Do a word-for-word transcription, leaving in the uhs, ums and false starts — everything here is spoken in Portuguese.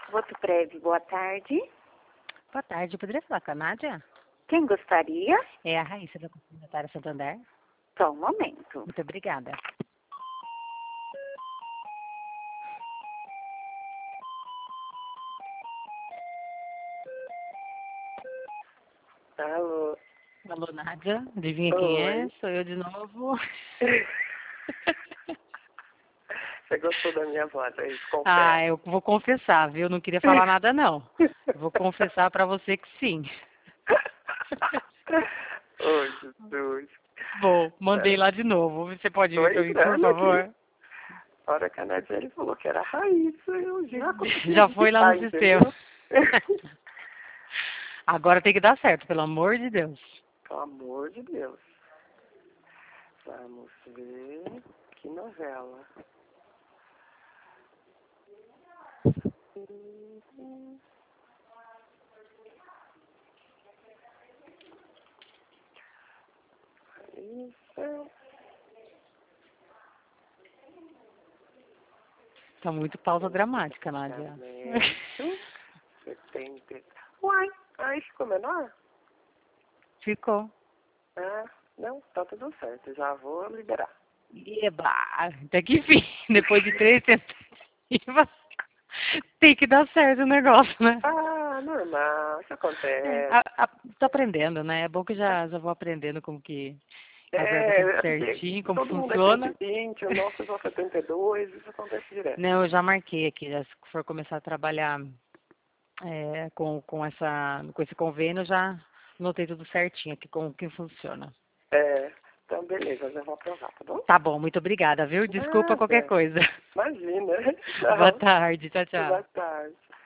Voto prévio, boa tarde. Boa tarde, eu poderia falar com a Nádia? Quem gostaria? É a Raíssa da Comunitária Santander. Só um momento. Muito obrigada. Alô. Alô, Nádia. Adivinha quem é? Oi. Sou eu de novo. Você gostou da minha voz, é isso? Confere. Ah, eu vou confessar, viu? Não queria falar nada, não. Vou confessar pra você que sim. Oi, Jesus. Vou, mandei lá de novo. Você pode Tô vir pra mim, por entrando favor? aqui. A hora que a Nadiele falou que era a Raíssa, eu já consegui Já foi lá no digitar, sistema. entendeu? Agora tem que dar certo, pelo amor de Deus. Pelo amor de Deus. Vamos ver. Que novela. Isso. Tá muito pausa dramática, Nádia. setenta. Uai, aí ficou menor? Ficou. Ah, não, tá tudo certo. Já vou liberar. Eba! Até que enfim, depois de três tentativas, tem que dar certo o negócio, né? Ah, normal, isso É, acontece. a, a, tô aprendendo, né? É bom que já, já vou aprendendo como que reserva É, tudo é porque certinho, como todo mundo é funciona. cento e vinte, o nosso é setenta e dois, isso acontece direto. Não, eu já marquei aqui, já se for começar a trabalhar é, com, com, essa, com esse convênio, já notei tudo certinho aqui como que funciona. É, então beleza, já vou aprovar, tá bom? Tá bom, muito obrigada, viu? Desculpa qualquer Nada, coisa. imagina. Boa Tchau, tarde, tchau, tchau. boa tarde.